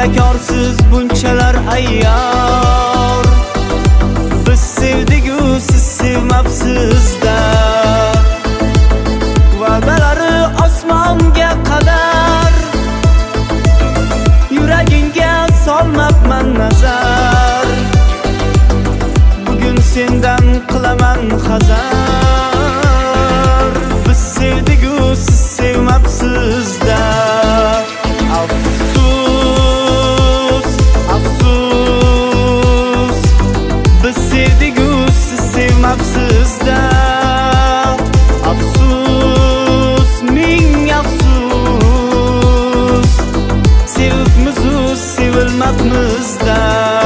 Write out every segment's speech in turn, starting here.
bekorsiz bunchalar ayyor. Biz sevdik-u siz sevmabsiz-da. Va'dalari osmonga qadar, yuragingga solmabman nazar. Bugun sendan qilaman hazar. Biz sevdik-u siz sevmabsiz-da. Afsus, afsus, biz sevdik-u siz sevmabsiz-da. Afsus, ming afsus, sevibmiz-u sevilmabmiz-da.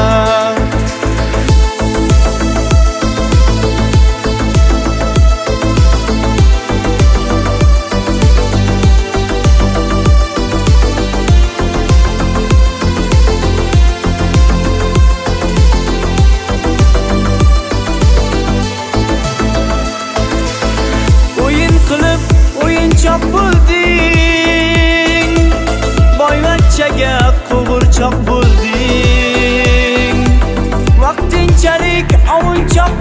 O'yinchoq bo'lding, boyvachchaga qo'g'irchoq bo'lding. Vaqtinchalik ovunchoq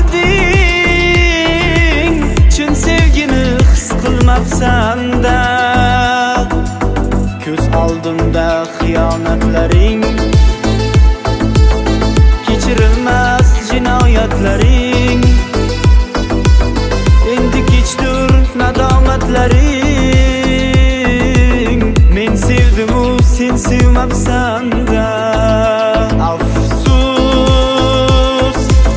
bo'lding, chin sevgini his qilmabsan-da. Ko'z oldimda xiyonatlaring, kechirilmas jinoyatlaring. Endi kechdir nadomatlaring. Men sevdim-u sen sevmabsan-da. Afsus,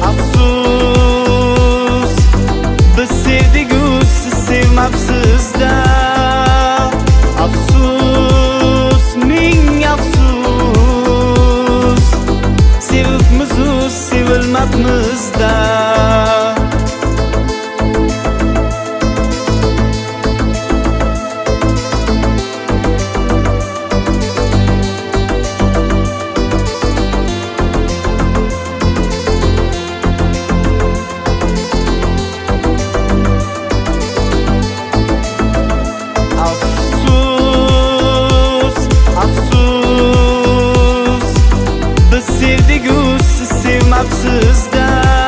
afsus, biz sevdik-u siz sevmabsiz-da. Afsus, ming afsus, sevibmiz-u sevilmabmiz-da. Sevmabsiz-da.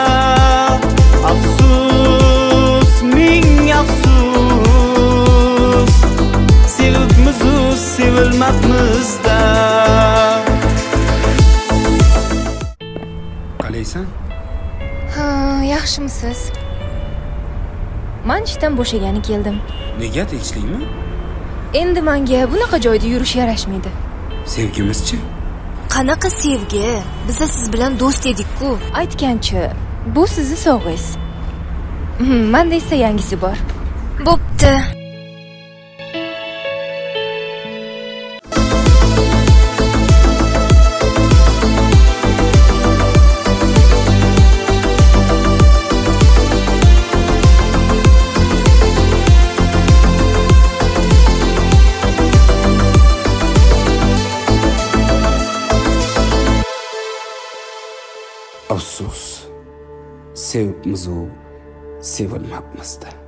Afsus, ming afsus, sevibmiz-u sevilmabmiz-da. Qalaysan? Ha, yaxshimisiz? Men ishdan bo'shagani keldim. Nega, tinchlikmi? Endi menga bunaqa joyda yurish yarashmaydi. Sevgimizchi? Qanaqa sevgi? Biz siz bilan do'st edik-ku. Aytganchi, bu sizni sovg'ingiz. Menda esa yangisi bor. Bo'pti. Afsus, sevibmiz-u sevilmabmiz-da.